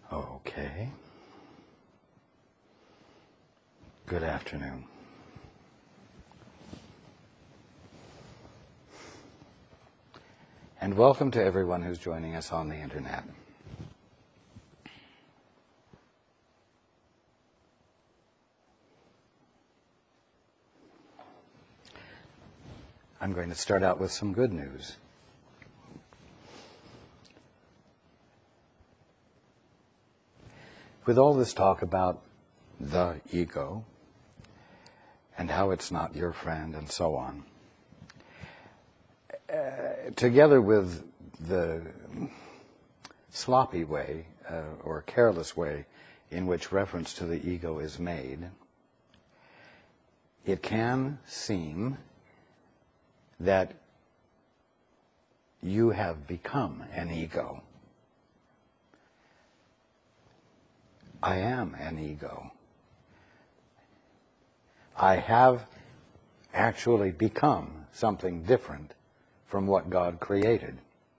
Okay. Good afternoon. And welcome to everyone who's joining us on the internet. I'm going to start out with some good news. With all this talk about the ego and how it's not your friend and so on, together with the sloppy way or careless way in which reference to the ego is made, it can seem that you have become an ego. I am an ego. I have actually become something different from what God created.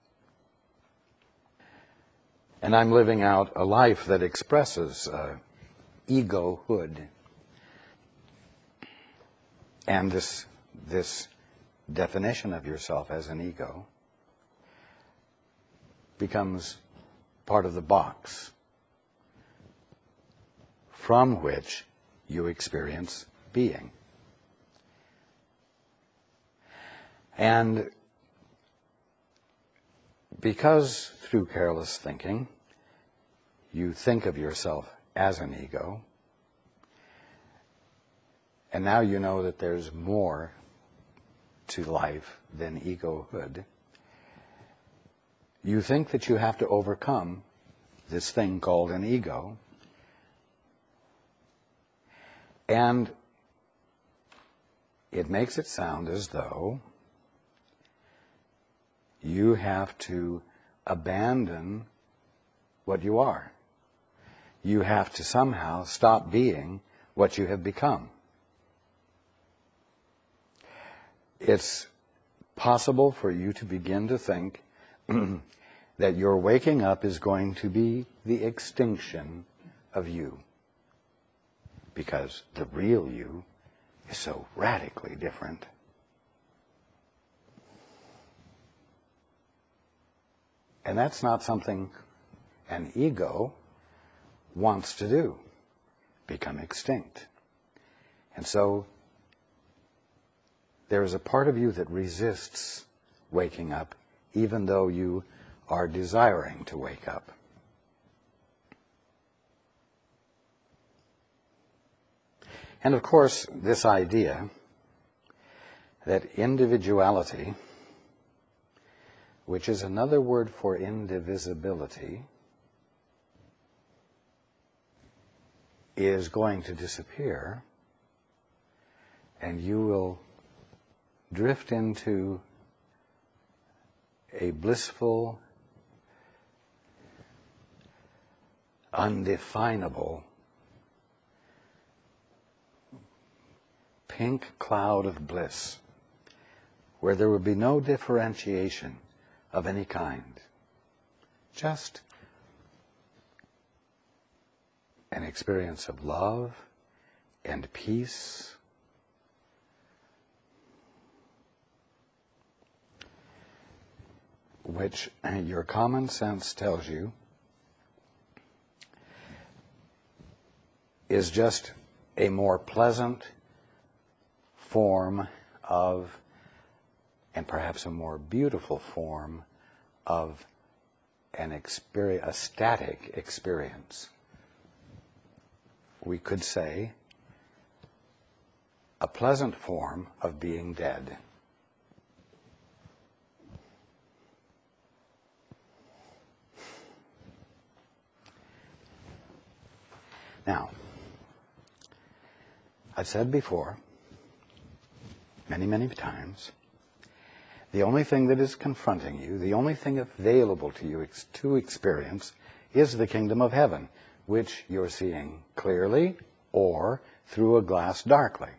And I'm living out a life that expresses egohood. And this definition of yourself as an ego becomes part of the box from which you experience being. And because through careless thinking you think of yourself as an ego, and now you know that there's more to life than egohood, you think that you have to overcome this thing called an ego. And it makes it sound as though you have to abandon what you are. You have to somehow stop being what you have become. It's possible for you to begin to think that your waking up is going to be the extinction of you, because the real you is so radically different. And that's not something an ego wants to do, become extinct. And so there is a part of you that resists waking up, even though you are desiring to wake up. And of course, this idea that individuality, which is another word for indivisibility, is going to disappear, and you will drift into a blissful, undefinable pink cloud of bliss, where there will be no differentiation of any kind, just an experience of love and peace, which your common sense tells you is just a more pleasant form of, and perhaps a more beautiful form of, a static experience. We could say a pleasant form of being dead. Now, I've said before, many, many times, the only thing that is confronting you, the only thing available to you to experience is the kingdom of heaven, which you're seeing clearly or through a glass darkly.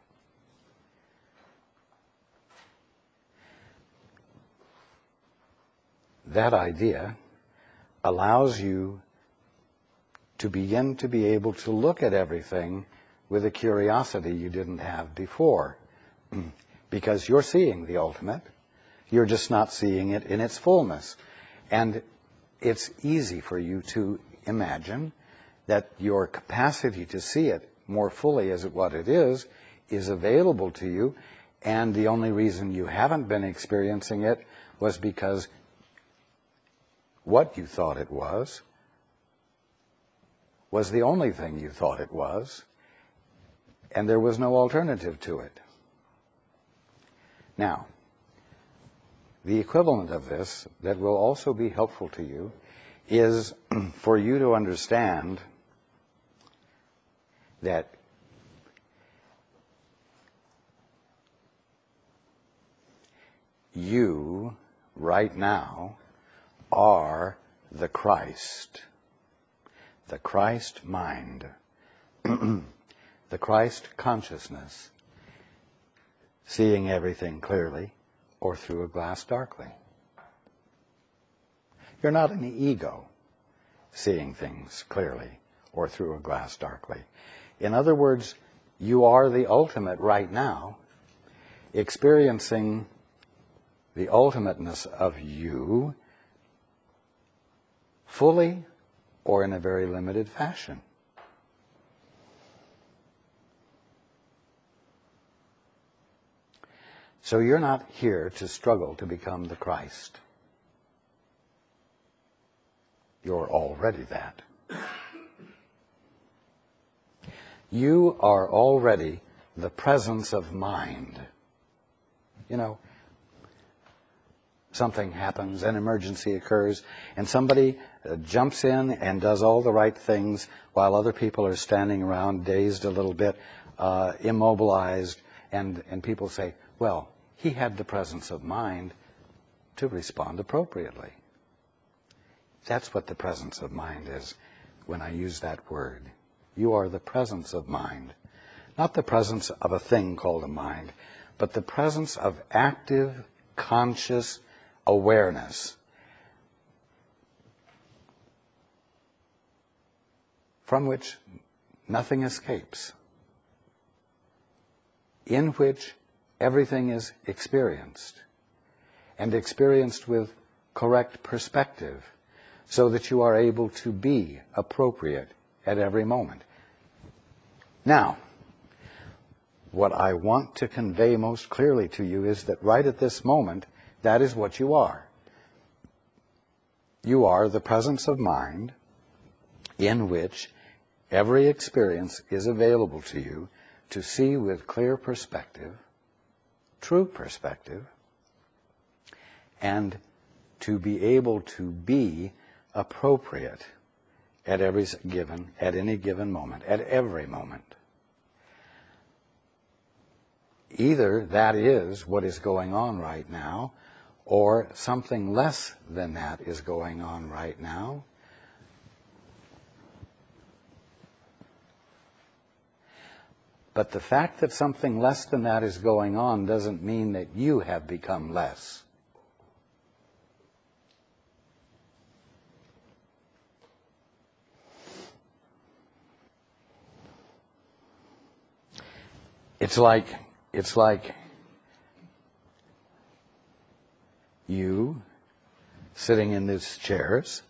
That idea allows you to begin to be able to look at everything with a curiosity you didn't have before. Because you're seeing the ultimate, you're just not seeing it in its fullness. And it's easy for you to imagine that your capacity to see it more fully as what it is available to you, and the only reason you haven't been experiencing it was because what you thought it was the only thing you thought it was, and there was no alternative to it. Now, the equivalent of this that will also be helpful to you is for you to understand that you, right now, are the Christ mind, the Christ consciousness, seeing everything clearly or through a glass darkly. You're not an ego seeing things clearly or through a glass darkly. In other words, you are the ultimate right now, experiencing the ultimateness of you fully or in a very limited fashion. So you're not here to struggle to become the Christ. You're already that. You are already the presence of mind. You know, something happens, an emergency occurs, and somebody jumps in and does all the right things while other people are standing around, dazed a little bit, immobilized, and people say, well, he had the presence of mind to respond appropriately. That's what the presence of mind is when I use that word. You are the presence of mind. Not the presence of a thing called a mind, but the presence of active, conscious awareness from which nothing escapes, in which everything is experienced, and experienced with correct perspective, so that you are able to be appropriate at every moment. Now, what I want to convey most clearly to you is that right at this moment, that is what you are. You are the presence of mind in which every experience is available to you to see with clear perspective, true perspective, and to be able to be appropriate at any given moment, at every moment. Either that is what is going on right now, or something less than that is going on right now. But the fact that something less than that is going on doesn't mean that you have become less. It's like you sitting in these chairs,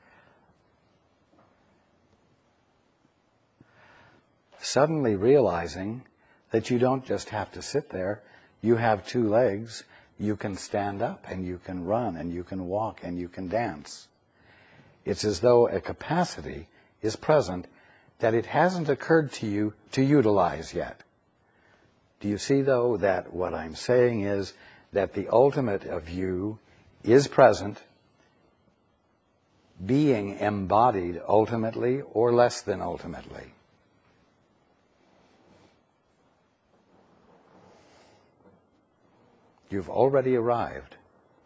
suddenly realizing that you don't just have to sit there, you have two legs, you can stand up and you can run and you can walk and you can dance. It's as though a capacity is present that it hasn't occurred to you to utilize yet. Do you see, though, that what I'm saying is that the ultimate of you is present, being embodied ultimately or less than ultimately? You've already arrived.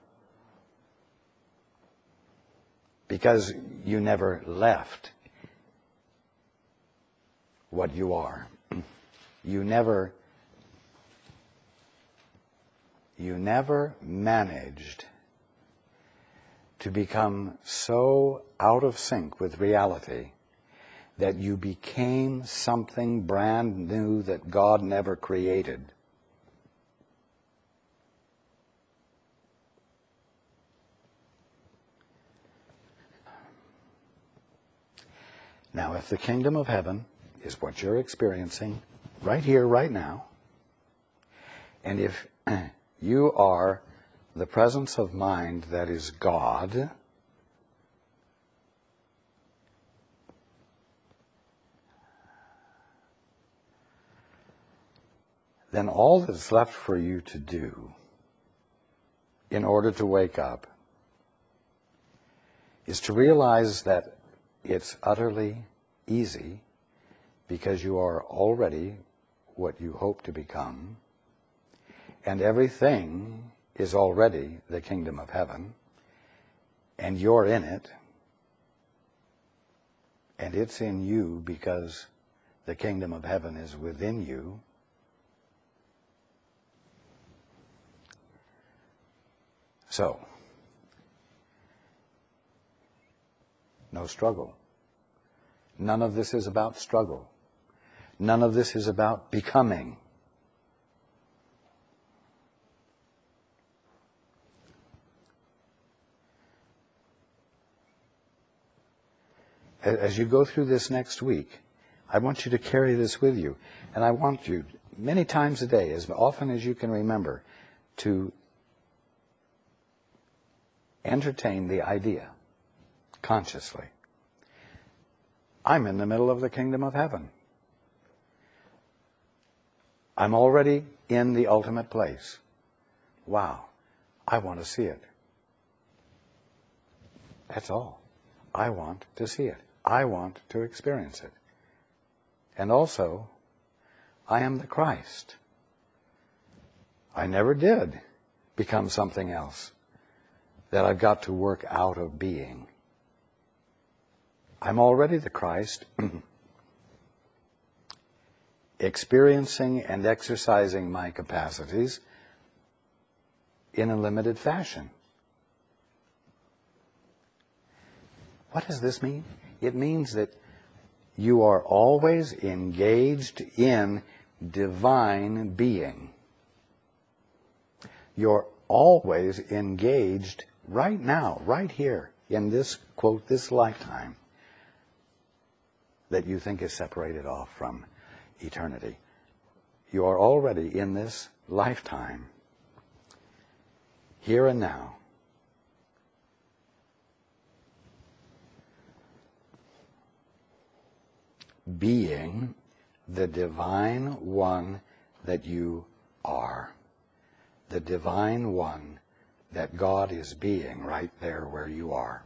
Because you never left what you are. You never managed to become so out of sync with reality that you became something brand new that God never created. Now, if the kingdom of heaven is what you're experiencing right here, right now, and if you are the presence of mind that is God, then all that's left for you to do in order to wake up is to realize that it's utterly easy because you are already what you hope to become, and everything is already the kingdom of heaven, and you're in it, and it's in you because the kingdom of heaven is within you. So, no struggle. None of this is about struggle. None of this is about becoming. As you go through this next week, I want you to carry this with you. And I want you, many times a day, as often as you can remember, to entertain the idea consciously. I'm in the middle of the kingdom of heaven. I'm already in the ultimate place. Wow, I want to see it. That's all. I want to see it. I want to experience it. And also, I am the Christ. I never did become something else that I've got to work out of being. I'm already the Christ, experiencing and exercising my capacities in a limited fashion. What does this mean? It means that you are always engaged in divine being. You're always engaged right now, right here, in this, quote, this lifetime that you think is separated off from eternity. You are already in this lifetime, here and now, being the divine one that you are. The divine one that God is being right there where you are.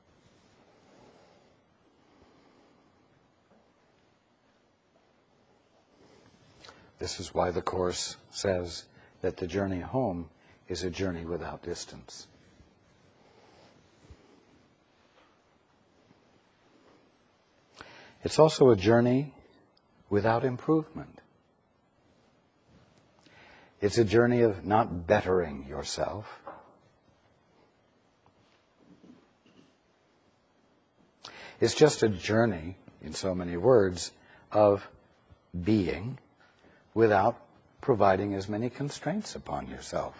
This is why the Course says that the journey home is a journey without distance. It's also a journey without improvement. It's a journey of not bettering yourself. It's just a journey, in so many words, of being without providing as many constraints upon yourself.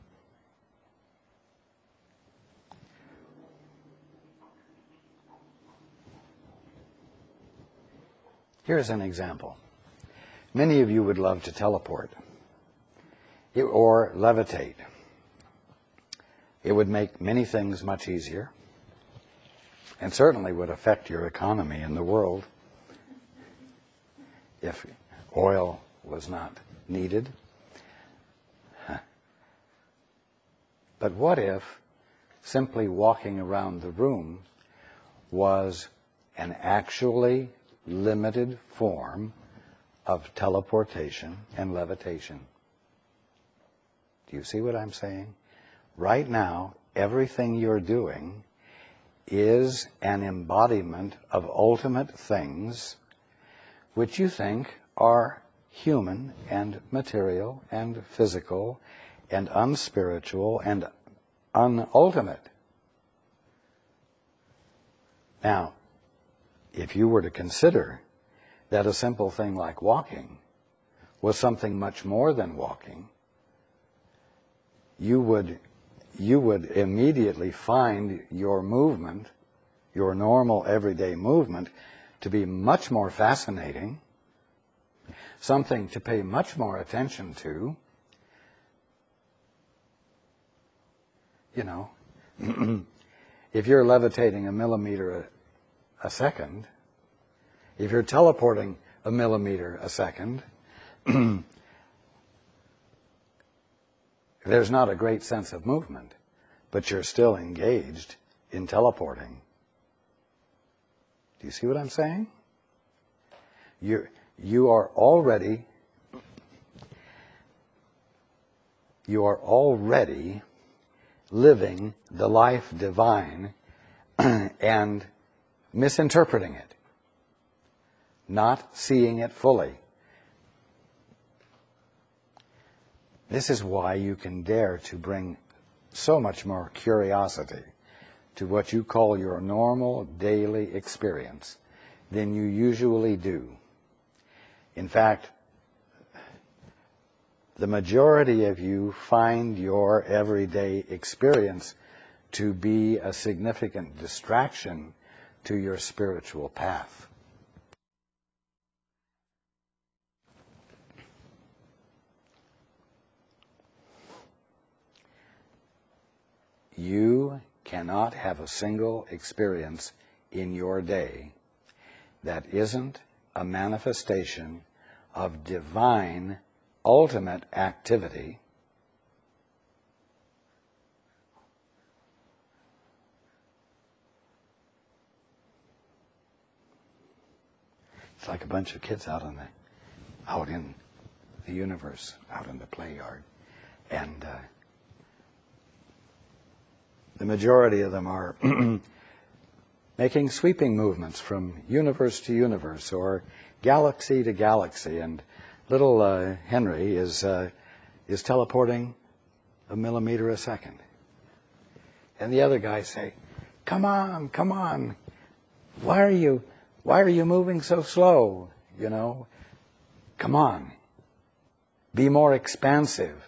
Here's an example. Many of you would love to teleport or levitate. It would make many things much easier and certainly would affect your economy in the world if oil was not needed. But what if simply walking around the room was an actually limited form of teleportation and levitation? Do you see what I'm saying? Right now, everything you're doing is an embodiment of ultimate things which you think are human and material and physical and unspiritual and unultimate. Now, if you were to consider that a simple thing like walking was something much more than walking, you would immediately find your movement, your normal everyday movement, to be much more fascinating, something to pay much more attention to. You know, if you're levitating a millimeter a second, if you're teleporting a millimeter a second, there's not a great sense of movement, but you're still engaged in teleporting. Do you see what I'm saying? You are already living the life divine and misinterpreting it, not seeing it fully. This is why you can dare to bring so much more curiosity to what you call your normal daily experience than you usually do. In fact, the majority of you find your everyday experience to be a significant distraction to your spiritual path. You cannot have a single experience in your day that isn't a manifestation of divine ultimate activity It's like a bunch of kids out in the universe, out in the play yard. And the majority of them are making sweeping movements from universe to universe or galaxy to galaxy. And little Henry is teleporting a millimeter a second. And the other guys say, come on, come on. Why are you moving so slow? You know, come on. Be more expansive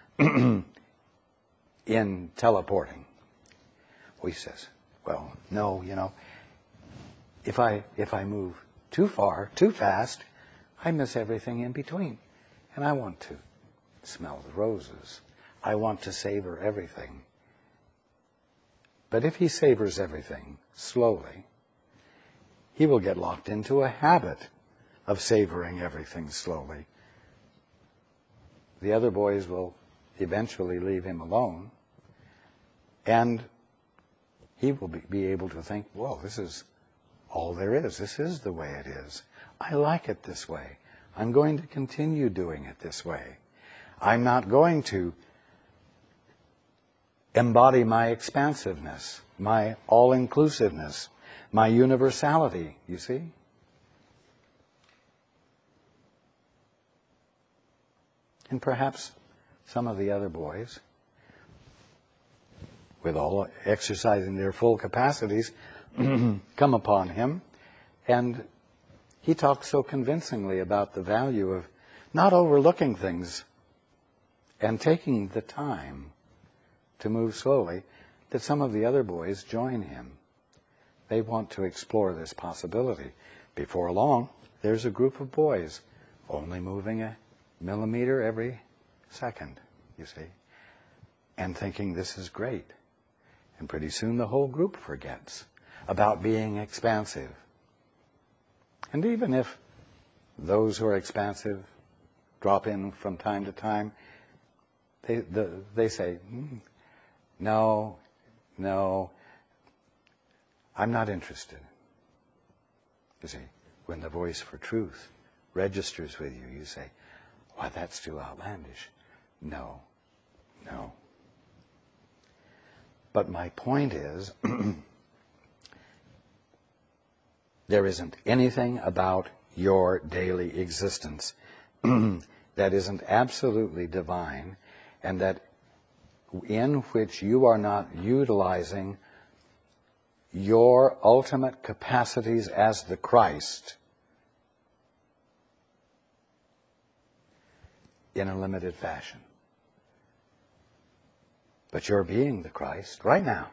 in teleporting. Well, he says, well, no, you know, if I move too far, too fast, I miss everything in between. And I want to smell the roses. I want to savor everything. But if he savors everything slowly, he will get locked into a habit of savoring everything slowly. The other boys will eventually leave him alone, and he will be able to think, whoa, this is all there is. This is the way it is. I like it this way. I'm going to continue doing it this way. I'm not going to embody my expansiveness, my all-inclusiveness, my universality, you see? And perhaps some of the other boys, with all exercising their full capacities, come upon him, and he talks so convincingly about the value of not overlooking things and taking the time to move slowly, that some of the other boys join him. They want to explore this possibility. Before long, there's a group of boys only moving a millimeter every second, you see, and thinking this is great. And pretty soon the whole group forgets about being expansive. And even if those who are expansive drop in from time to time, they say, no, I'm not interested. You see, when the voice for truth registers with you, you say, why, that's too outlandish. No. But my point is, there isn't anything about your daily existence that isn't absolutely divine, and that in which you are not utilizing your ultimate capacities as the Christ in a limited fashion. But you're being the Christ right now.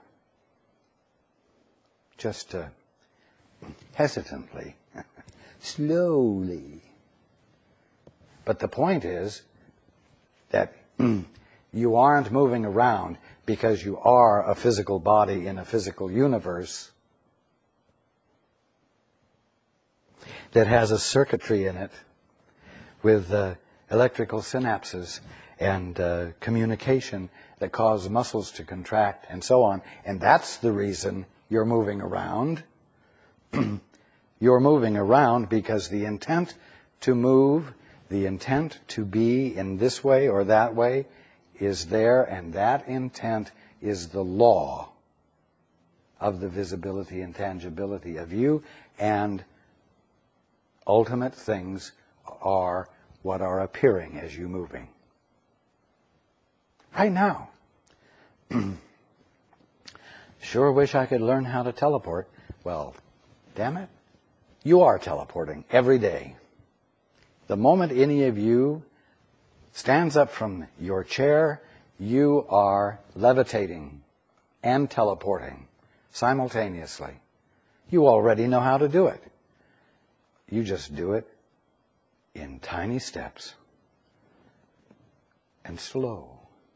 Just hesitantly, slowly. But the point is that you aren't moving around because you are a physical body in a physical universe that has a circuitry in it with electrical synapses and communication that cause muscles to contract and so on. And that's the reason you're moving around. You're moving around because the intent to move, the intent to be in this way or that way is there, and that intent is the law of the visibility and tangibility of you, and ultimate things are what are appearing as you moving. Right now. Sure wish I could learn how to teleport. Well, damn it, you are teleporting every day. The moment any of you stands up from your chair, you are levitating and teleporting simultaneously. You already know how to do it. You just do it in tiny steps and slow.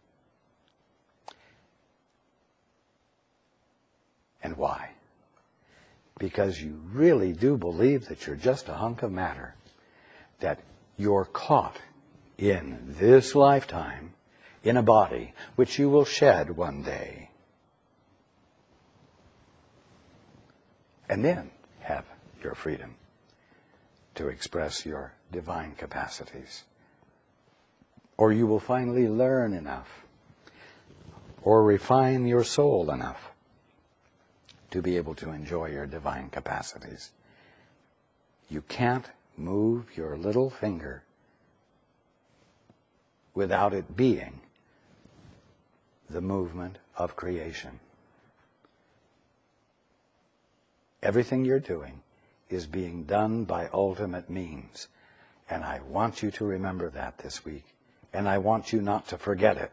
And why? Because you really do believe that you're just a hunk of matter, that you're caught in this lifetime in a body which you will shed one day, and then have your freedom to express your divine capacities. Or you will finally learn enough or refine your soul enough to be able to enjoy your divine capacities. You can't move your little finger without it being the movement of creation. Everything you're doing is being done by ultimate means. And I want you to remember that this week. And I want you not to forget it.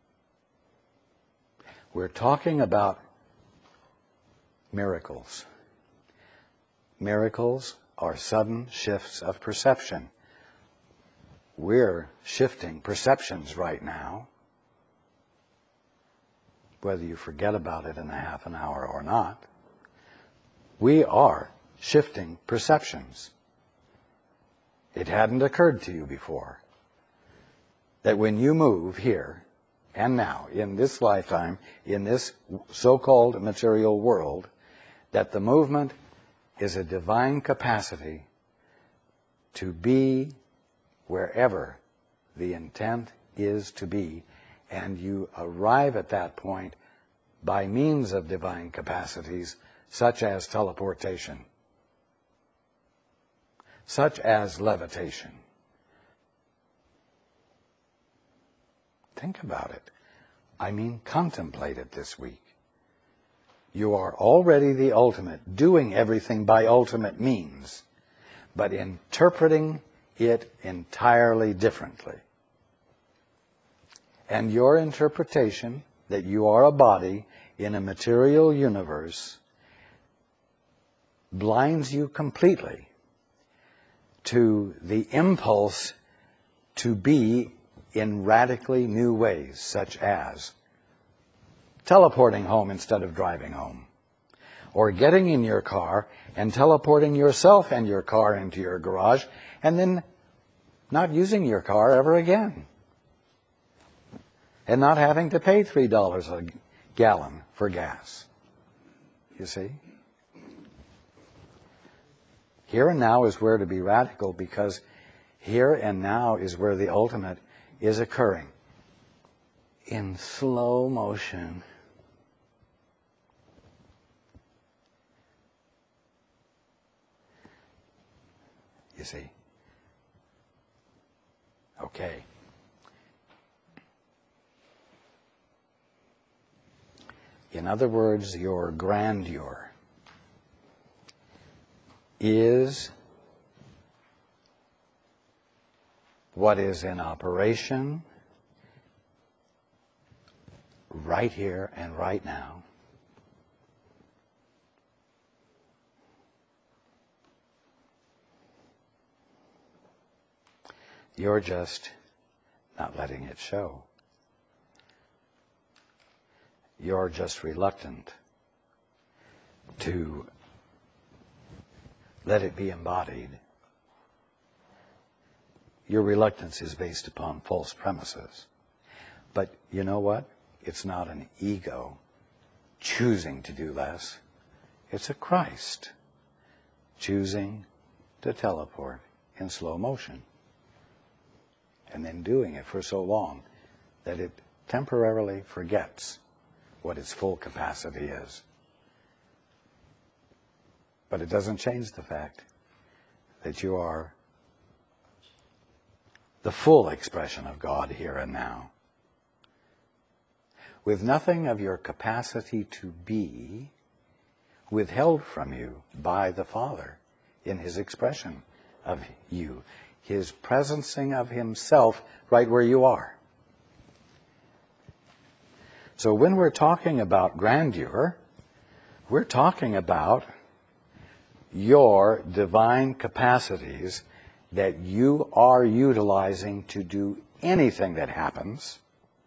We're talking about miracles. Miracles are sudden shifts of perception. We're shifting perceptions right now. Whether you forget about it in a half an hour or not, we are shifting perceptions. It hadn't occurred to you before that when you move here and now, in this lifetime, in this so-called material world, that the movement is a divine capacity to be wherever the intent is to be, and you arrive at that point by means of divine capacities such as teleportation, such as levitation. Think about it. I mean, contemplate it this week. You are already the ultimate, doing everything by ultimate means, but interpreting it entirely differently. And your interpretation that you are a body in a material universe blinds you completely to the impulse to be in radically new ways, such as teleporting home instead of driving home, or getting in your car and teleporting yourself and your car into your garage and then not using your car ever again, and not having to pay $3 a gallon for gas. You see? Here and now is where to be radical, because here and now is where the ultimate is occurring in slow motion. You see? Okay. In other words, your grandeur is what is in operation right here and right now. You're just not letting it show. You're just reluctant to let it be embodied. Your reluctance is based upon false premises. But you know what? It's not an ego choosing to do less. It's a Christ choosing to teleport in slow motion. And then doing it for so long that it temporarily forgets what its full capacity is. But it doesn't change the fact that you are the full expression of God here and now, with nothing of your capacity to be withheld from you by the Father in His expression of you, His presencing of Himself right where you are. So when we're talking about grandeur, we're talking about your divine capacities that you are utilizing to do anything that happens,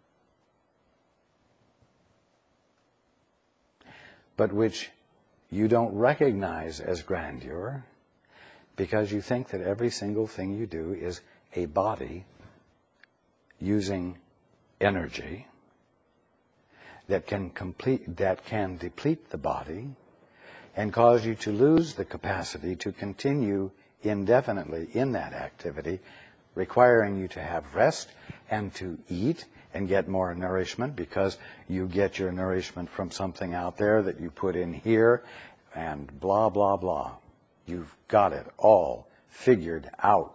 but which you don't recognize as grandeur because you think that every single thing you do is a body using energy that can deplete the body and cause you to lose the capacity to continue indefinitely in that activity, requiring you to have rest and to eat and get more nourishment because you get your nourishment from something out there that you put in here and blah, blah, blah. You've got it all figured out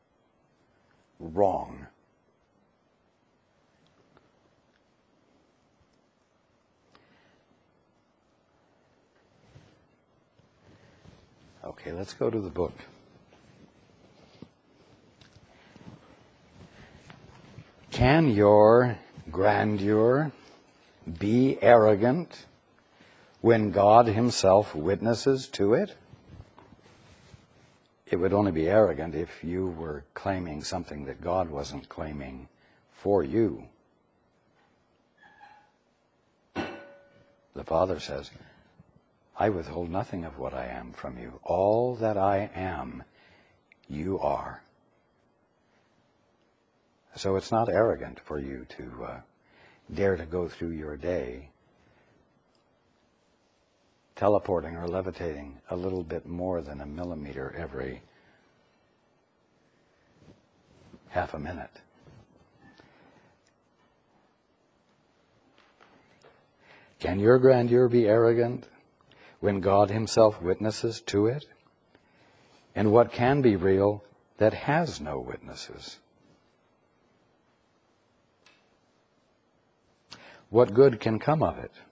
wrong. Okay, let's go to the book. Can your grandeur be arrogant when God Himself witnesses to it? It would only be arrogant if you were claiming something that God wasn't claiming for you. The Father says, I withhold nothing of what I am from you. All that I am, you are. So it's not arrogant for you to dare to go through your day teleporting or levitating a little bit more than a millimeter every half a minute. Can your grandeur be arrogant when God Himself witnesses to it? And what can be real that has no witnesses? What good can come of it?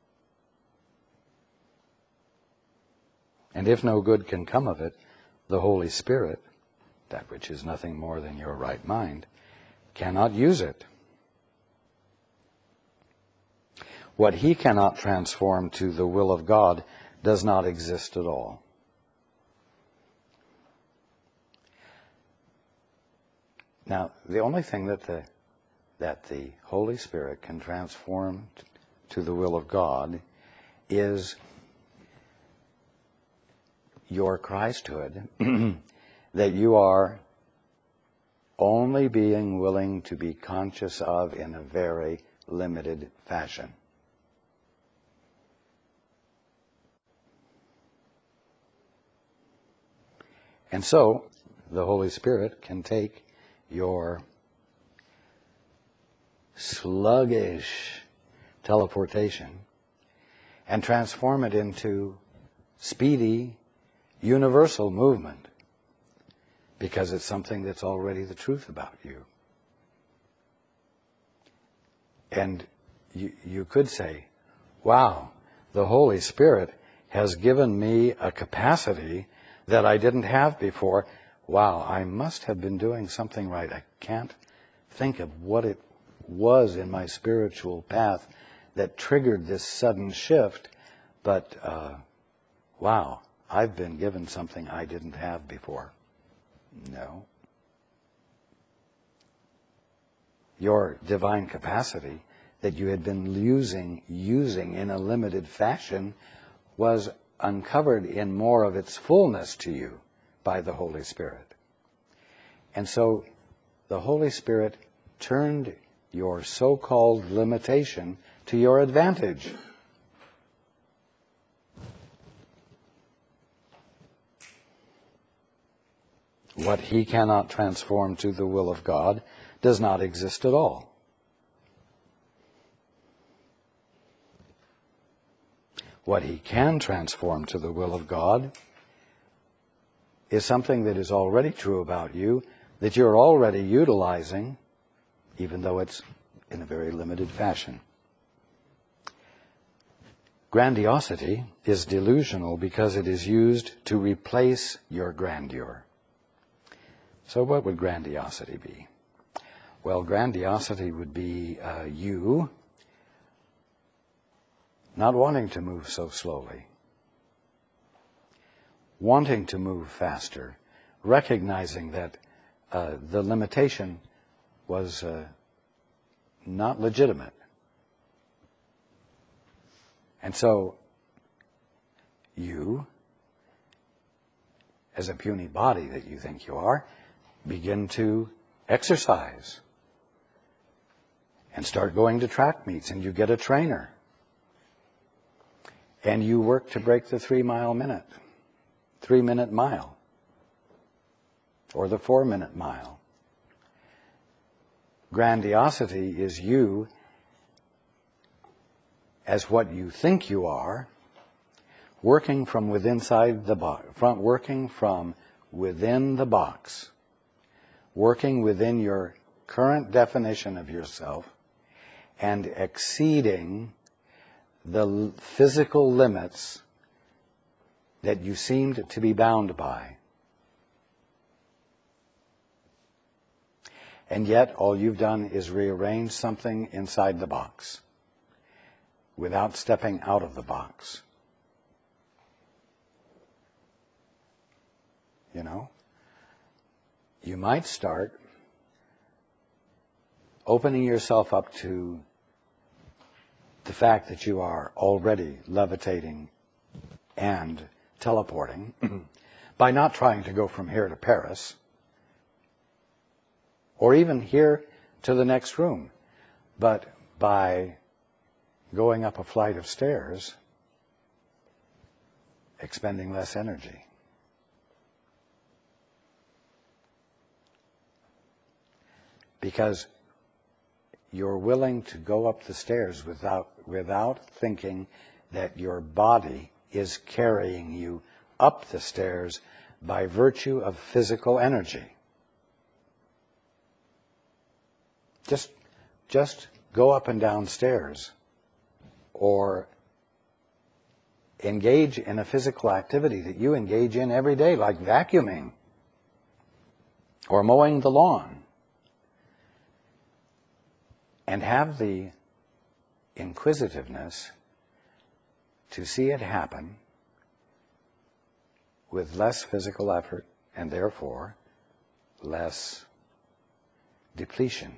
And if no good can come of it, the Holy Spirit, that which is nothing more than your right mind, cannot use it. What He cannot transform to the will of God does not exist at all. Now, the only thing that the Holy Spirit can transform to the will of God is your Christhood, that you are only being willing to be conscious of in a very limited fashion. And so, the Holy Spirit can take your sluggish teleportation and transform it into speedy, universal movement, because it's something that's already the truth about you. And you could say, wow, the Holy Spirit has given me a capacity that I didn't have before. Wow, I must have been doing something right. I can't think of what it was in my spiritual path that triggered this sudden shift, but wow, I've been given something I didn't have before. No. Your divine capacity that you had been using in a limited fashion was uncovered in more of its fullness to you by the Holy Spirit. And so the Holy Spirit turned your so-called limitation to your advantage. What He cannot transform to the will of God does not exist at all. What He can transform to the will of God is something that is already true about you, that you're already utilizing, even though it's in a very limited fashion. Grandiosity is delusional because it is used to replace your grandeur. So what would grandiosity be? Well, grandiosity would be you not wanting to move so slowly, wanting to move faster, recognizing that the limitation was not legitimate. And so you, as a puny body that you think you are, begin to exercise and start going to track meets, and you get a trainer. And you work to break the 3-minute mile, or the 4-minute mile. Grandiosity is you as what you think you are, working from within the box, working within your current definition of yourself, and exceeding the physical limits that you seemed to be bound by. And yet, all you've done is rearrange something inside the box without stepping out of the box. You know? You might start opening yourself up to the fact that you are already levitating and teleporting by not trying to go from here to Paris or even here to the next room, but by going up a flight of stairs, expending less energy. Because you're willing to go up the stairs without thinking that your body is carrying you up the stairs by virtue of physical energy. Just go up and down stairs, or engage in a physical activity that you engage in every day, like vacuuming or mowing the lawn. And have the inquisitiveness to see it happen with less physical effort and therefore less depletion.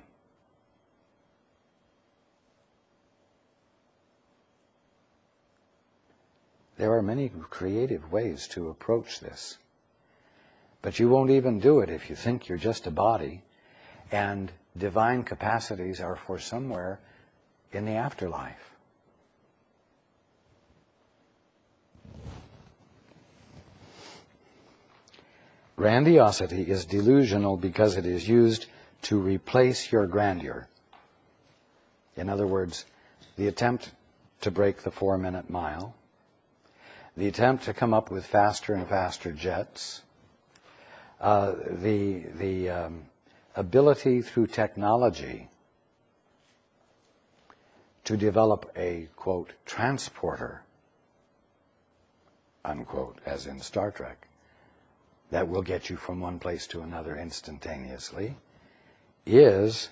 There are many creative ways to approach this, but you won't even do it if you think you're just a body, and divine capacities are for somewhere in the afterlife. Grandiosity is delusional because it is used to replace your grandeur. In other words, the attempt to break the 4-minute mile, the attempt to come up with faster and faster jets, the ability through technology to develop a, quote, transporter, unquote, as in Star Trek, that will get you from one place to another instantaneously is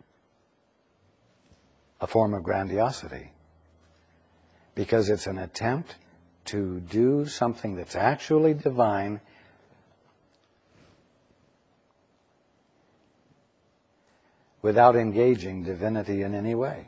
a form of grandiosity, because it's an attempt to do something that's actually divine without engaging divinity in any way.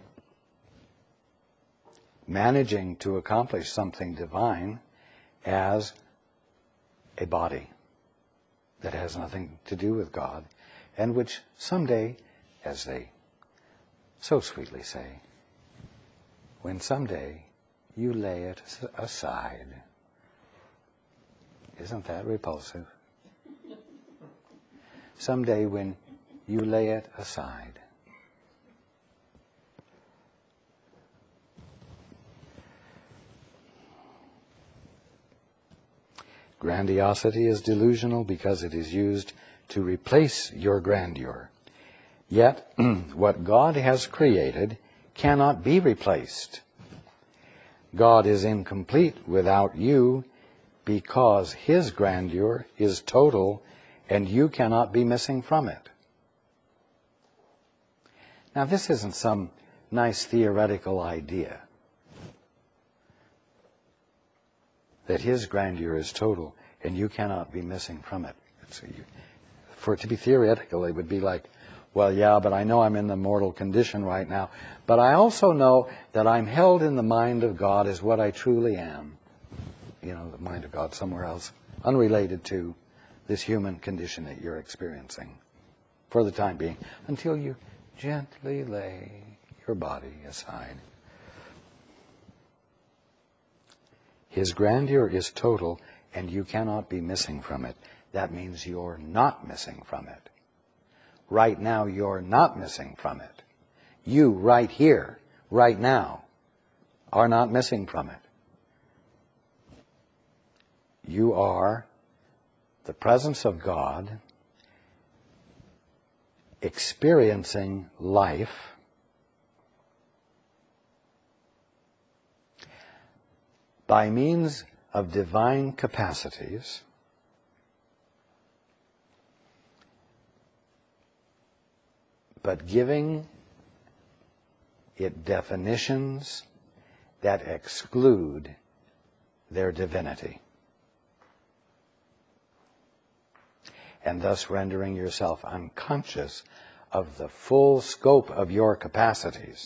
Managing to accomplish something divine as a body that has nothing to do with God, and which someday, as they so sweetly say, when someday you lay it aside. Isn't that repulsive? Someday when you lay it aside. Grandiosity is delusional because it is used to replace your grandeur. Yet, what God has created cannot be replaced. God is incomplete without you because His grandeur is total and you cannot be missing from it. Now, this isn't some nice theoretical idea that His grandeur is total and you cannot be missing from it. For it to be theoretical, it would be like, well, yeah, but I know I'm in the mortal condition right now, but I also know that I'm held in the mind of God as what I truly am. You know, the mind of God somewhere else, unrelated to this human condition that you're experiencing for the time being, until you gently lay your body aside. His grandeur is total, and you cannot be missing from it. That means you're not missing from it. Right now, you're not missing from it. You, right here, right now, are not missing from it. You are the presence of God, experiencing life by means of divine capacities, but giving it definitions that exclude their divinity, and thus rendering yourself unconscious of the full scope of your capacities.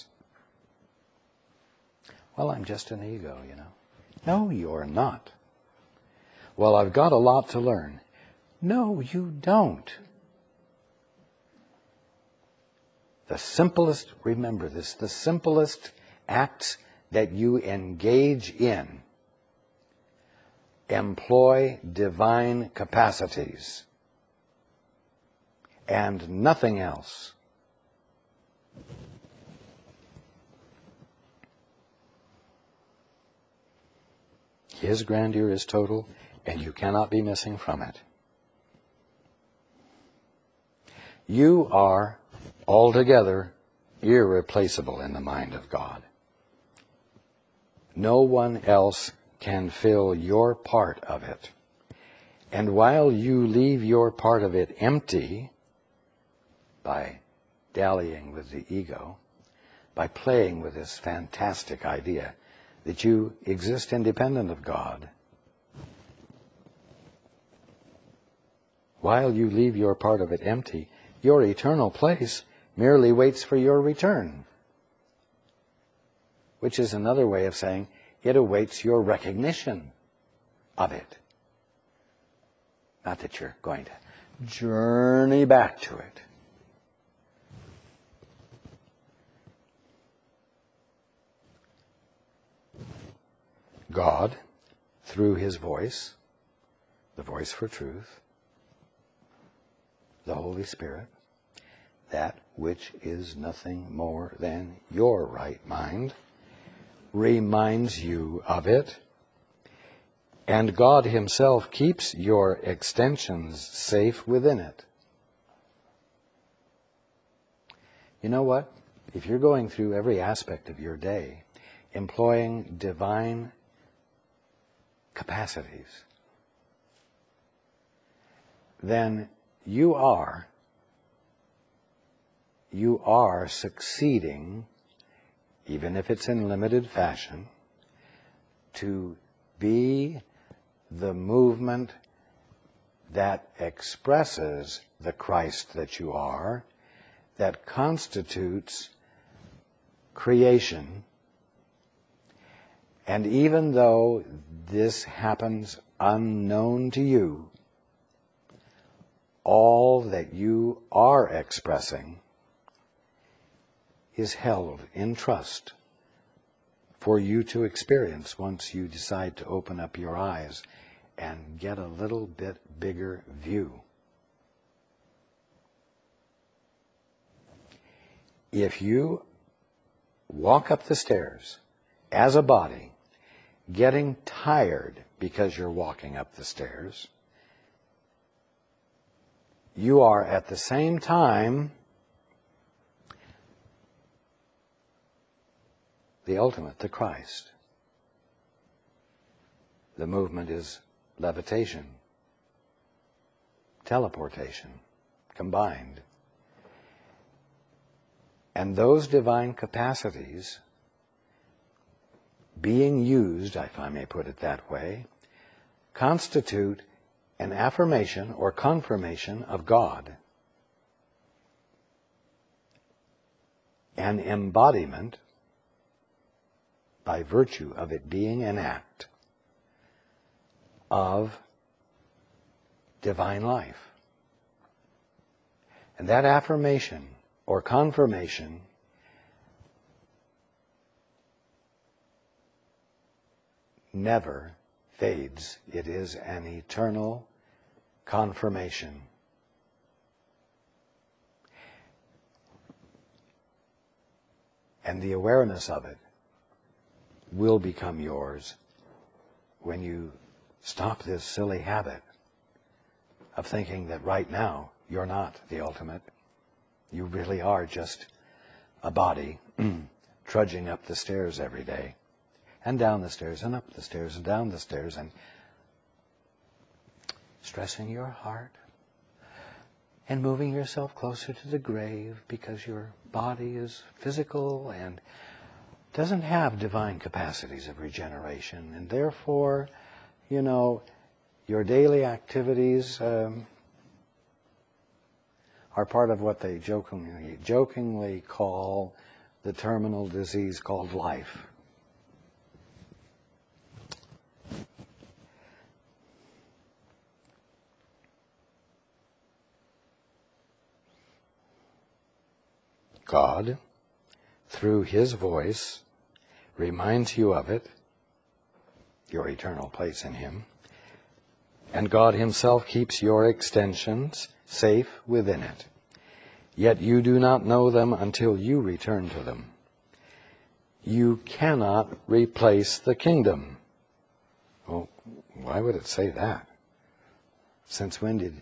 Well, I'm just an ego, you know. No, you're not. Well, I've got a lot to learn. No, you don't. The simplest, remember this, the simplest acts that you engage in employ divine capacities and nothing else. His grandeur is total, and you cannot be missing from it. You are altogether irreplaceable in the mind of God. No one else can fill your part of it. And while you leave your part of it empty by dallying with the ego, by playing with this fantastic idea that you exist independent of God, while you leave your part of it empty, your eternal place merely waits for your return, which is another way of saying it awaits your recognition of it. Not that you're going to journey back to it. God, through His voice, the voice for truth, the Holy Spirit, that which is nothing more than your right mind, reminds you of it, and God Himself keeps your extensions safe within it. You know what? If you're going through every aspect of your day, employing divine capacities, then you are succeeding, even if it's in limited fashion, to be the movement that expresses the Christ that you are, that constitutes creation. And even though this happens unknown to you, all that you are expressing is held in trust for you to experience once you decide to open up your eyes and get a little bit bigger view. If you walk up the stairs as a body, getting tired because you're walking up the stairs, you are at the same time the ultimate, the Christ. The movement is levitation, teleportation, combined. And those divine capacities being used, if I may put it that way, constitute an affirmation or confirmation of God, an embodiment by virtue of it being an act of divine life. And that affirmation or confirmation never fades. It is an eternal confirmation. And the awareness of it will become yours when you stop this silly habit of thinking that right now you're not the ultimate. You really are just a body trudging up the stairs every day, and down the stairs, and up the stairs, and down the stairs, and stressing your heart, and moving yourself closer to the grave because your body is physical and doesn't have divine capacities of regeneration, and therefore, your daily activities are part of what they jokingly call the terminal disease called life. God, through His voice, reminds you of it, your eternal place in Him, and God Himself keeps your extensions safe within it. Yet you do not know them until you return to them. You cannot replace the kingdom. Well, why would it say that? Since when did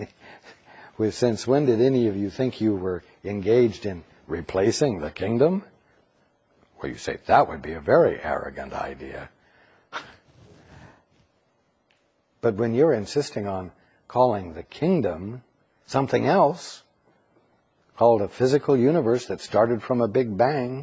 any of you think you were engaged in replacing the kingdom? Well, you say, that would be a very arrogant idea. But when you're insisting on calling the kingdom something else, called a physical universe that started from a big bang,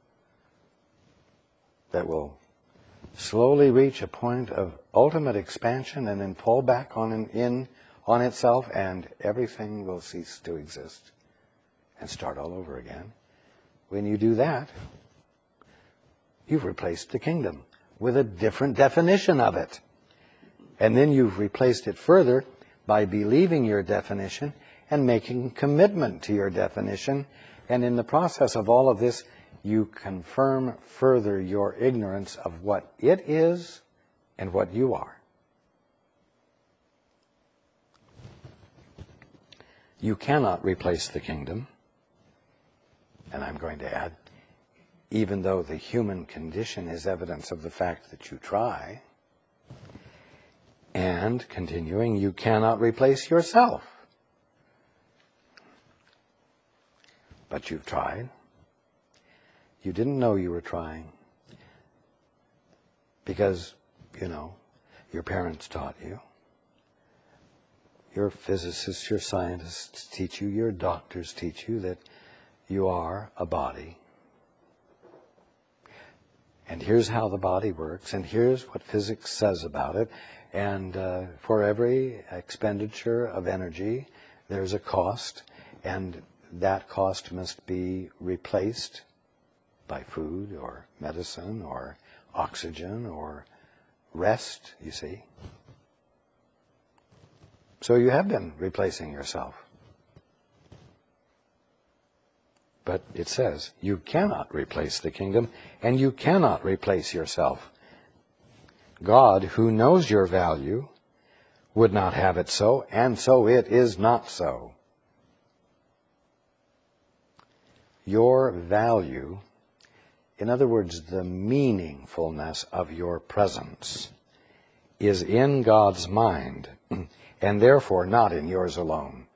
that will slowly reach a point of ultimate expansion and then fall back on itself, and everything will cease to exist and start all over again. When you do that, you've replaced the kingdom with a different definition of it. And then you've replaced it further by believing your definition and making commitment to your definition. And in the process of all of this, you confirm further your ignorance of what it is and what you are. You cannot replace the kingdom. And I'm going to add, even though the human condition is evidence of the fact that you try. And, continuing, you cannot replace yourself. But you've tried. You didn't know you were trying. Because, your parents taught you. Your physicists, your scientists teach you, your doctors teach you that you are a body. And here's how the body works, and here's what physics says about it. And for every expenditure of energy, there's a cost, and that cost must be replaced by food or medicine or oxygen or rest, you see. So you have been replacing yourself. But it says you cannot replace the kingdom, and you cannot replace yourself. God, who knows your value, would not have it so, and so it is not so. Your value, in other words, the meaningfulness of your presence, is in God's mind, and therefore not in yours alone.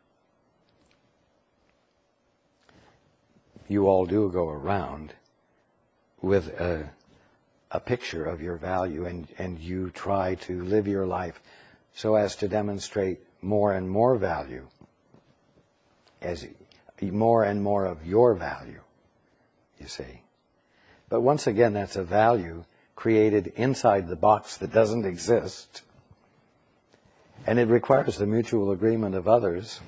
You all do go around with a picture of your value, and you try to live your life so as to demonstrate more and more value, as more and more of your value, you see. But once again, that's a value created inside the box that doesn't exist, and it requires the mutual agreement of others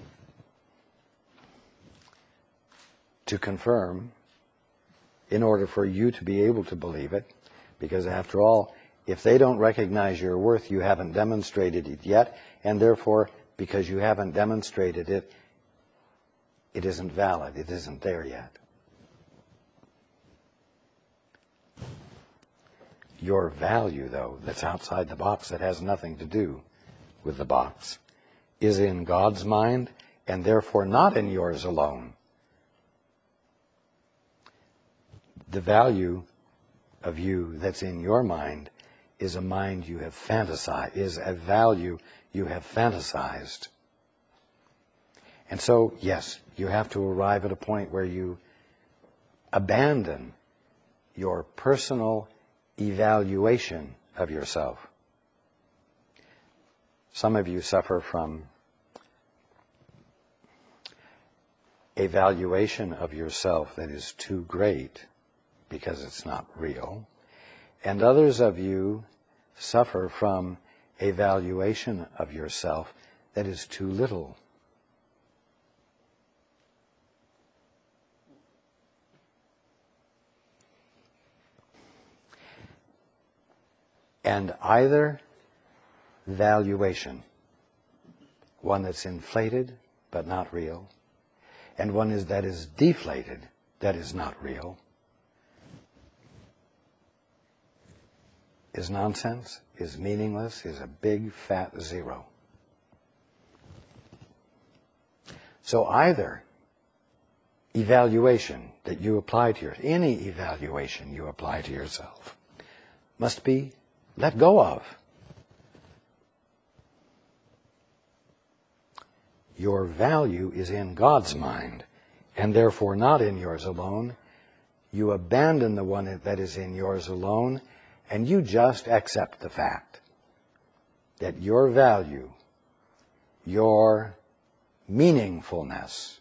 to confirm in order for you to be able to believe it. Because after all, if they don't recognize your worth, you haven't demonstrated it yet, and therefore, because you haven't demonstrated it, it isn't valid, it isn't there yet. Your value, though, that's outside the box, that has nothing to do with the box, is in God's mind, and therefore not in yours alone. The value of you that's in your mind is a mind you have fantasized, is a value you have fantasized. And so, yes, you have to arrive at a point where you abandon your personal evaluation of yourself. Some of you suffer from a valuation of yourself that is too great because it's not real. And others of you suffer from a valuation of yourself that is too little. And either valuation, one that's inflated but not real, and one that is deflated, that is not real, is nonsense, is meaningless, is a big fat zero. So either evaluation that you apply to any evaluation you apply to yourself must be let go of. Your value is in God's mind, and therefore not in yours alone. You abandon the one that is in yours alone, and you just accept the fact that your value, your meaningfulness,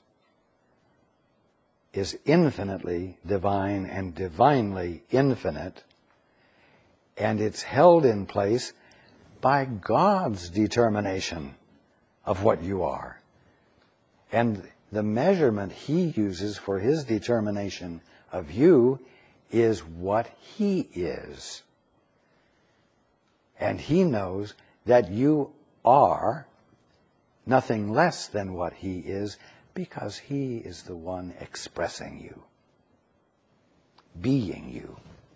is infinitely divine and divinely infinite, and it's held in place by God's determination of what you are. And the measurement He uses for His determination of you is what He is. And He knows that you are nothing less than what He is, because He is the one expressing you, being you.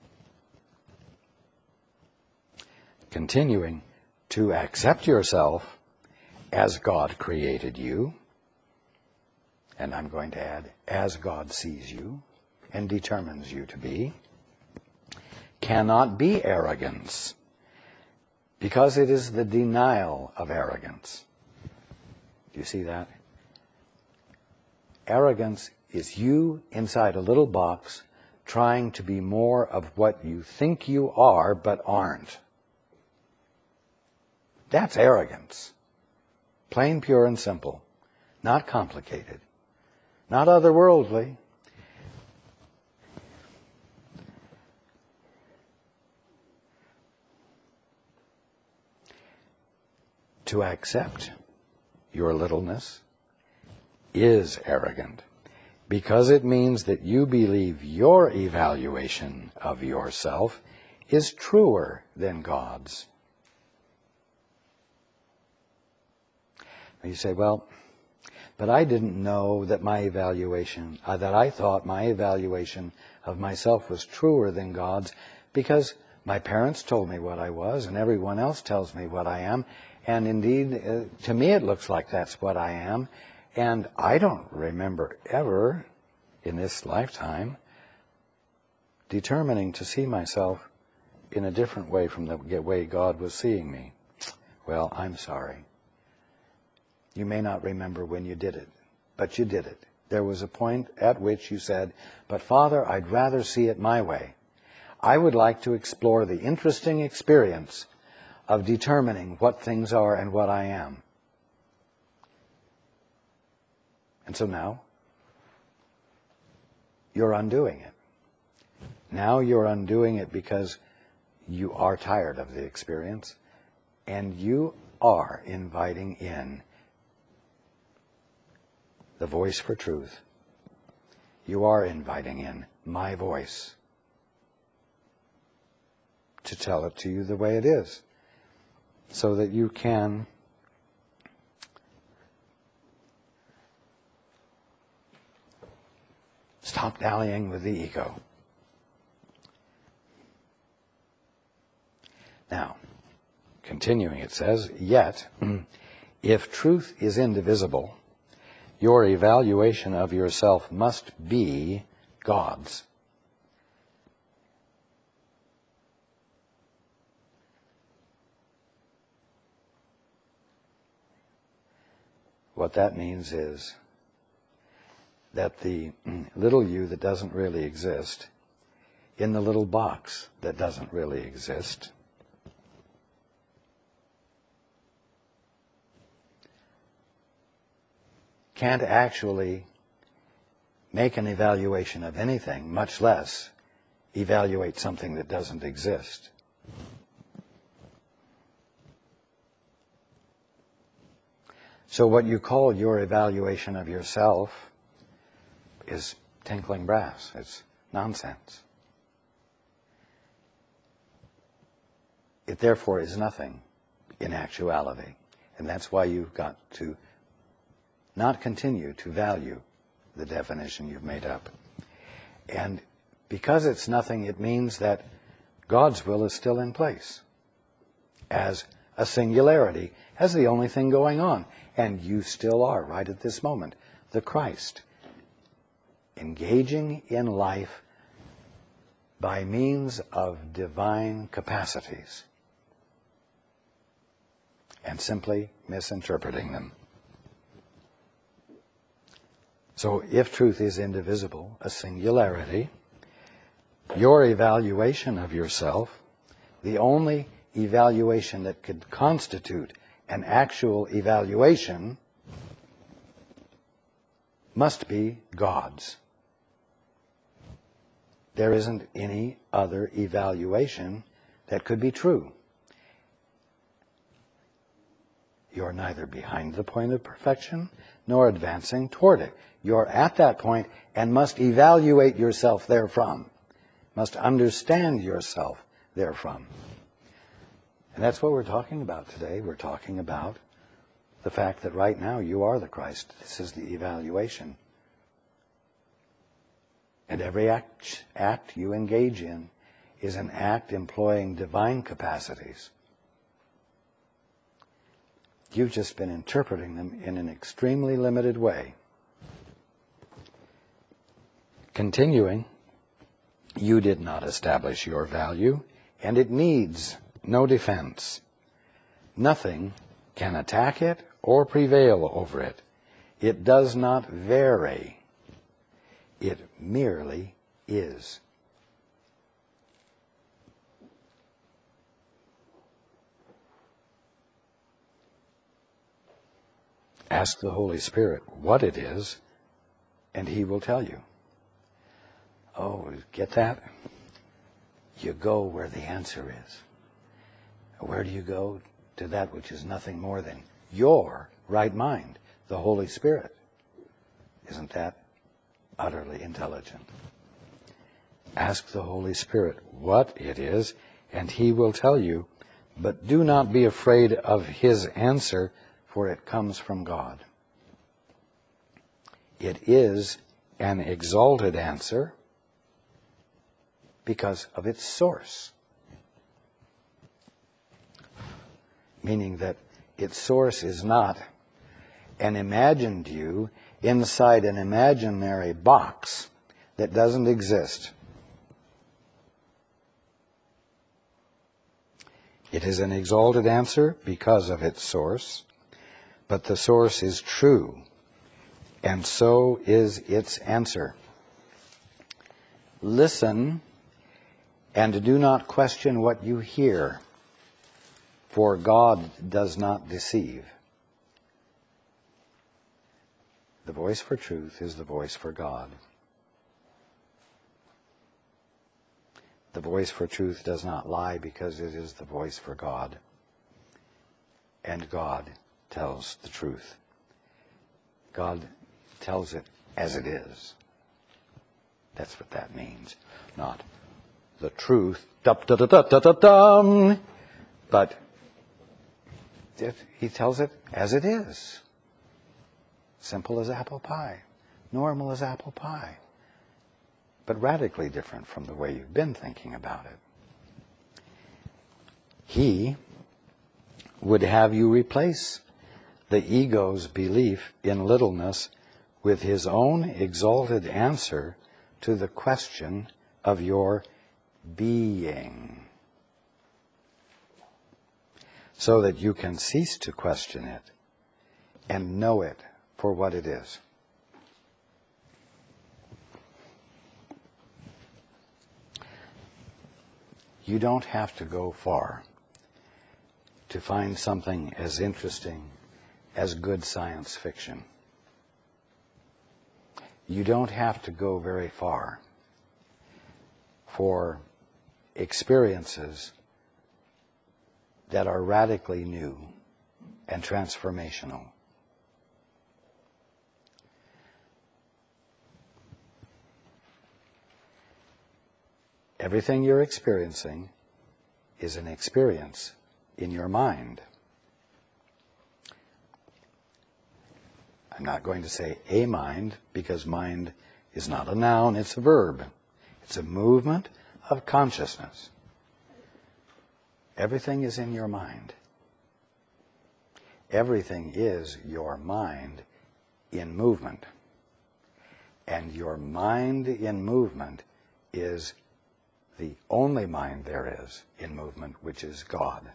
Continuing to accept yourself as God created you, and I'm going to add, as God sees you and determines you to be, cannot be arrogance, because it is the denial of arrogance. Do you see that? Arrogance is you inside a little box trying to be more of what you think you are but aren't. That's arrogance. Plain, pure, and simple. Not complicated. Not otherworldly. To accept your littleness is arrogant, because it means that you believe your evaluation of yourself is truer than God's. You say, well, but I didn't know that my evaluation, that I thought my evaluation of myself was truer than God's, because my parents told me what I was, and everyone else tells me what I am, and indeed, to me it looks like that's what I am, and I don't remember ever, in this lifetime, determining to see myself in a different way from the way God was seeing me. Well, I'm sorry. You may not remember when you did it, but you did it. There was a point at which you said, but Father, I'd rather see it my way. I would like to explore the interesting experience of determining what things are and what I am. And so now, you're undoing it. Now you're undoing it because you are tired of the experience, and you are inviting in the voice for truth. You are inviting in my voice to tell it to you the way it is, so that you can stop dallying with the ego. Now, continuing, it says, yet, if truth is indivisible, your evaluation of yourself must be God's. What that means is that the little you that doesn't really exist, in the little box that doesn't really exist, can't actually make an evaluation of anything, much less evaluate something that doesn't exist. So what you call your evaluation of yourself is tinkling brass. It's nonsense. It therefore is nothing in actuality. And that's why you've got to not continue to value the definition you've made up. And because it's nothing, it means that God's will is still in place as a singularity, as the only thing going on. And you still are, right at this moment, the Christ, engaging in life by means of divine capacities and simply misinterpreting them. So if truth is indivisible, a singularity, your evaluation of yourself, the only evaluation that could constitute an actual evaluation, must be God's. There isn't any other evaluation that could be true. You're neither behind the point of perfection nor advancing toward it. You're at that point and must evaluate yourself therefrom, must understand yourself therefrom. And that's what we're talking about today. We're talking about the fact that right now you are the Christ. This is the evaluation. And every act you engage in is an act employing divine capacities. You've just been interpreting them in an extremely limited way. Continuing, you did not establish your value, and it needs no defense. Nothing can attack it or prevail over it. It does not vary. It merely is. Ask the Holy Spirit what it is, and He will tell you. Oh, get that? You go where the answer is. Where do you go? To that which is nothing more than your right mind, the Holy Spirit. Isn't that utterly intelligent? Ask the Holy Spirit what it is, and He will tell you. But do not be afraid of His answer, for it comes from God. It is an exalted answer because of its source. Meaning that its source is not an imagined you inside an imaginary box that doesn't exist. It is an exalted answer because of its source, but the source is true, and so is its answer. Listen, and do not question what you hear, for God does not deceive. The voice for truth is the voice for God. The voice for truth does not lie because it is the voice for God. And God tells the truth. God tells it as it is. That's what that means. Not the truth, da-da-da-da-da-dum, but He tells it as it is. Simple as apple pie. Normal as apple pie. But radically different from the way you've been thinking about it. He would have you replace the ego's belief in littleness with His own exalted answer to the question of your being, so that you can cease to question it and know it for what it is. You don't have to go far to find something as interesting as good science fiction. You don't have to go very far for experiences that are radically new and transformational. Everything you're experiencing is an experience in your mind. I'm not going to say a mind, because mind is not a noun, it's a verb. It's a movement of consciousness. Everything is in your mind. Everything is your mind in movement. And your mind in movement is the only mind there is in movement, which is God.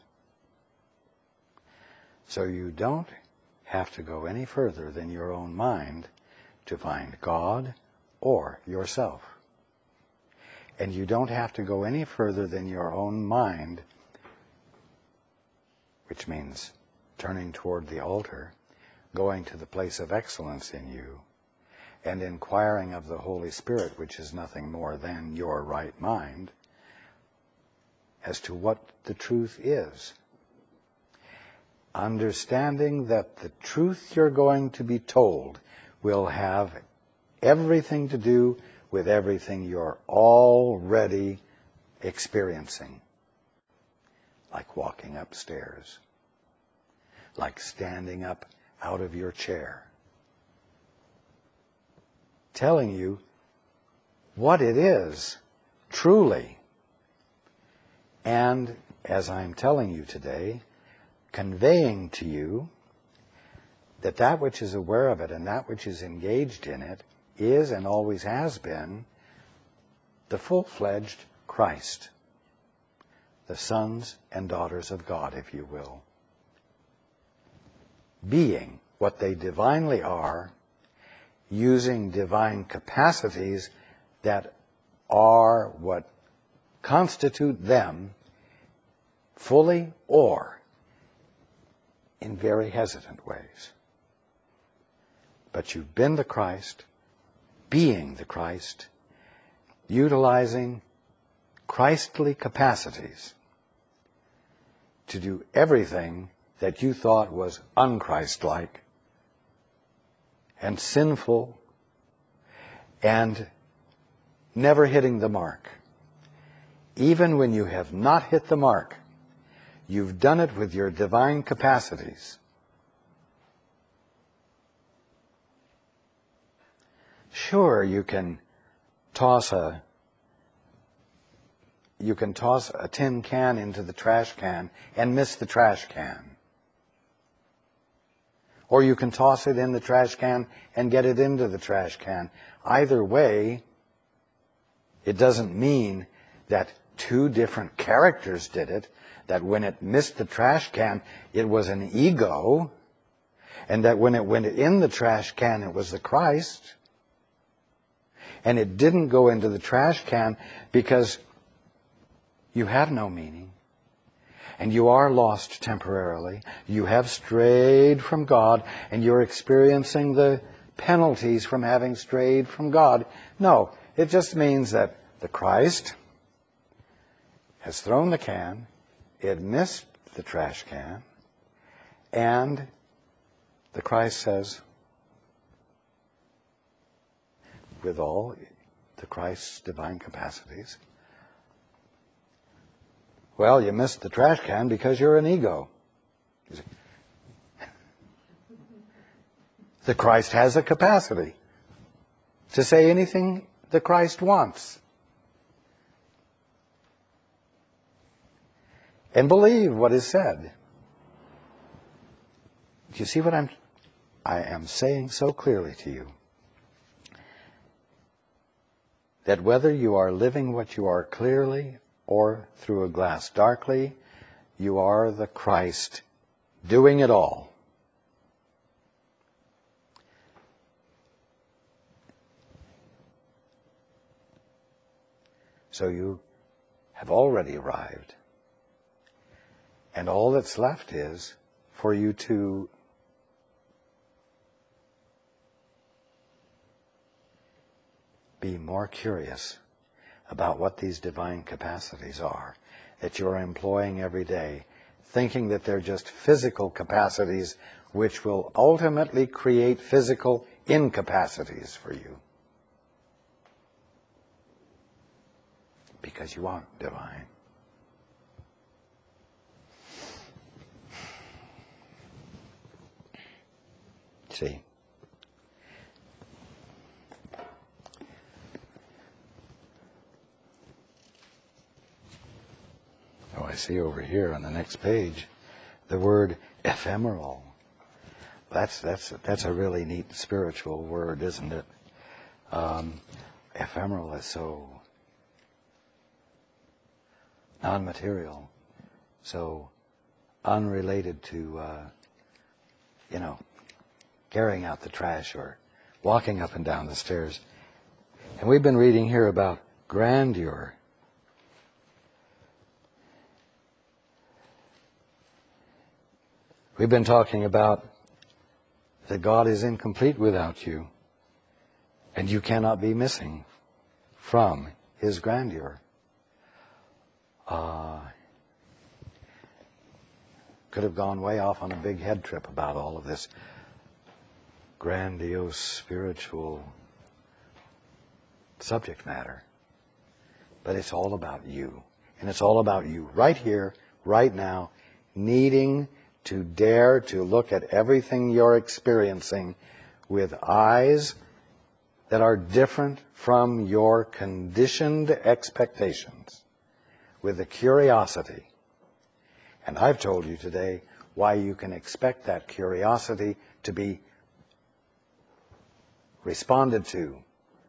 So you don't have to go any further than your own mind to find God or yourself. And you don't have to go any further than your own mind, which means turning toward the altar, going to the place of excellence in you, and inquiring of the Holy Spirit, which is nothing more than your right mind, as to what the truth is. Understanding that the truth you're going to be told will have everything to do with everything you're already experiencing. Like walking upstairs. Like standing up out of your chair. Telling you what it is, truly. And, as I'm telling you today, conveying to you that that which is aware of it and that which is engaged in it is and always has been the full-fledged Christ, the sons and daughters of God, if you will, being what they divinely are, using divine capacities that are what constitute them fully or in very hesitant ways. But you've been the Christ, being the Christ, utilizing Christly capacities to do everything that you thought was unchristlike and sinful and never hitting the mark. Even when you have not hit the mark, you've done it with your divine capacities. Sure, you can toss a tin can into the trash can and miss the trash can. Or you can toss it in the trash can and get it into the trash can. Either way, it doesn't mean that two different characters did it, that when it missed the trash can, it was an ego, and that when it went in the trash can, it was the Christ. And it didn't go into the trash can because you have no meaning. And you are lost temporarily. You have strayed from God, and you're experiencing the penalties from having strayed from God. No, it just means that the Christ has thrown the can, it missed the trash can, and the Christ says, with all the Christ's divine capacities, well, you missed the trash can because you're an ego. The Christ has a capacity to say anything the Christ wants. And believe what is said. Do you see what I am saying so clearly to you? That whether you are living what you are clearly or through a glass darkly, you are the Christ doing it all. So you have already arrived. And all that's left is for you to be more curious about what these divine capacities are that you're employing every day, thinking that they're just physical capacities which will ultimately create physical incapacities for you. Because you aren't divine. See? Oh, I see over here on the next page the word ephemeral. That's a really neat spiritual word, isn't it? Ephemeral is so non-material, so unrelated to, carrying out the trash or walking up and down the stairs. And we've been reading here about grandeur. We've been talking about that God is incomplete without you, and you cannot be missing from His grandeur. Could have gone way off on a big head trip about all of this grandiose spiritual subject matter. But it's all about you. And it's all about you right here, right now, needing to dare to look at everything you're experiencing with eyes that are different from your conditioned expectations, with a curiosity. And I've told you today why you can expect that curiosity to be responded to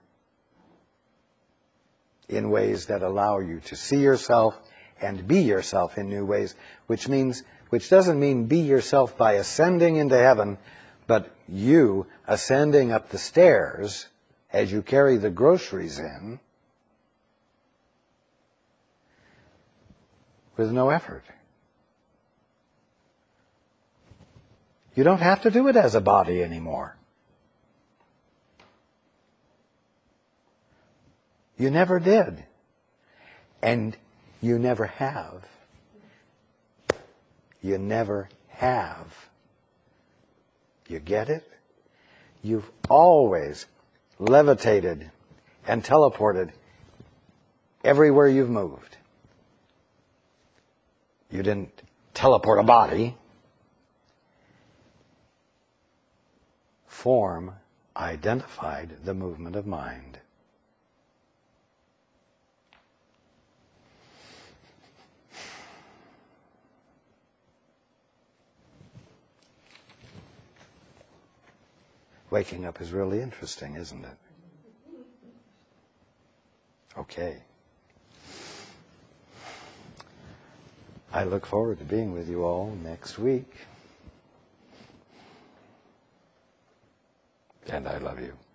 in ways that allow you to see yourself and be yourself in new ways, which doesn't mean be yourself by ascending into heaven, but you ascending up the stairs as you carry the groceries in with no effort. You don't have to do it as a body anymore. You never did. And you never have. You never have. You get it? You've always levitated and teleported everywhere you've moved. You didn't teleport a body. Form identified the movement of mind. Waking up is really interesting, isn't it? Okay. I look forward to being with you all next week. And I love you.